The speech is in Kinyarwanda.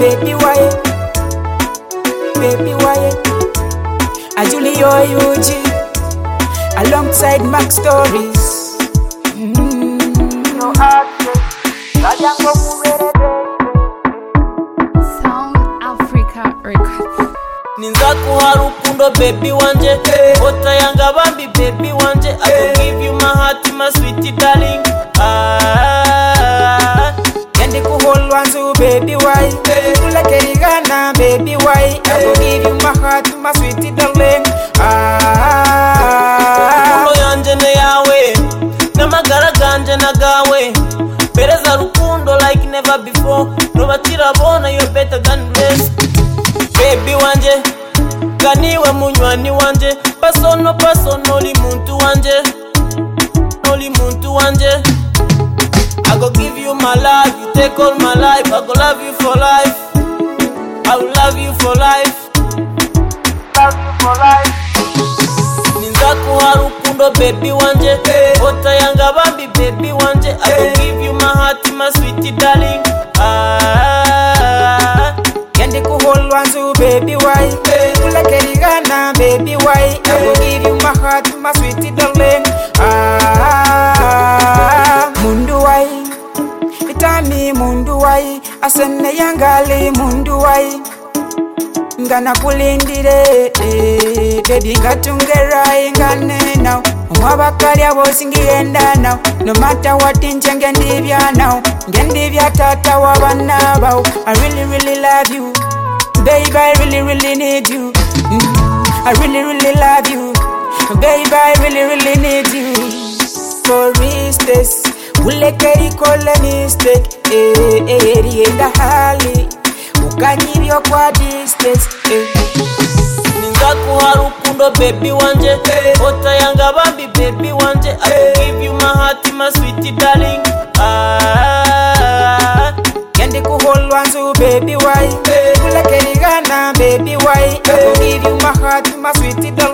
baby why? Baby why? A Julio UG alongside Max Stories. No Sound Africa Records. Ninza kuha rukundo baby wanje, ota yanga bambi baby wanje. I will give you my heart, my sweetie darling. Kendi kuholwanzu baby why? Kula kerigana baby why? I will give you my heart, my sweetie darling. Rukundo yanje ne yawe, namagara ganje na gawe. Pereza rukundo like never before. Nobachira bona you're better than rest. Baby wanje, kaniwe munywani wanje. Personally muntu wanje, only muntu wanje. I go give you my life, you take all my life. I go love you for life, I will love you for life, love you for life. Ninza kuha rukundo baby wanje, ota yanga bambi baby wanje. I will give you my heart, my sweetie darling. Kendi kuholwanzu baby why? Kula kerigana baby why? I will give you my heart, my sweetie darling. Mundu why? Itami mundu why? Asene yangali mundu why? Ngana kulindire baby katungera ingane now. Mwabakali abo singiyenda now. No matter what inchenge ndivya now. Ngendivya tata wabana bao. I really love you, baby. I really need you. I really love you, baby. I really need you. For instance, ulekeri kole mistake. Rienda hali ukanyibyo kwa distance. Ninza kuha rukundo baby wanje, ota yanga bambi baby wanje. I will give you my heart, my sweetie darling. Kendi kuholwanzu baby why? Kula kerigana baby why? I will give you my heart, my sweetie darling.